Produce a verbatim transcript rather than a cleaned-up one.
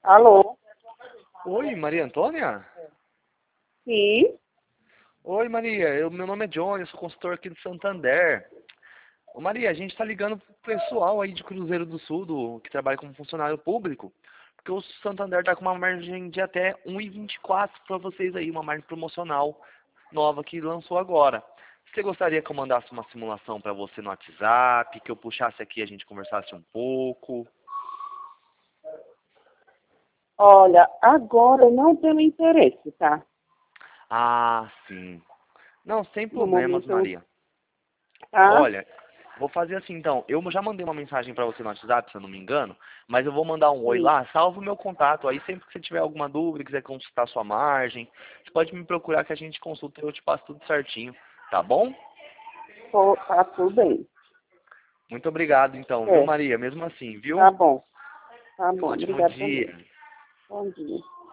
Alô? Oi, Maria Antônia? Sim? Oi, Maria. Eu, meu nome é Johnny, eu sou consultor aqui do Santander. Ô, Maria, a gente está ligando pro pessoal aí de Cruzeiro do Sul, do, que trabalha como funcionário público, porque o Santander está com uma margem de até um e vinte e quatro para vocês aí, uma margem promocional nova que lançou agora. Você gostaria que eu mandasse uma simulação para você no WhatsApp, que eu puxasse aqui e a gente conversasse um pouco? Olha, agora eu não tenho interesse, tá? Ah, sim. Não, sem No problemas, momento, eu- Maria. tá? Olha, vou fazer assim então. Eu já mandei uma mensagem para você no WhatsApp, se eu não me engano, mas eu vou mandar um oi Sim. lá. Salva o meu contato aí. Sempre que você tiver alguma dúvida, quiser consultar sua margem, você pode me procurar que a gente consulta e eu te passo tudo certinho. Tá bom? Tô- tá tudo bem. Muito obrigado então, viu, É, Maria? Mesmo assim, viu? tá bom. Tá Um bom. ótimo Obrigada também. dia. Bom dia.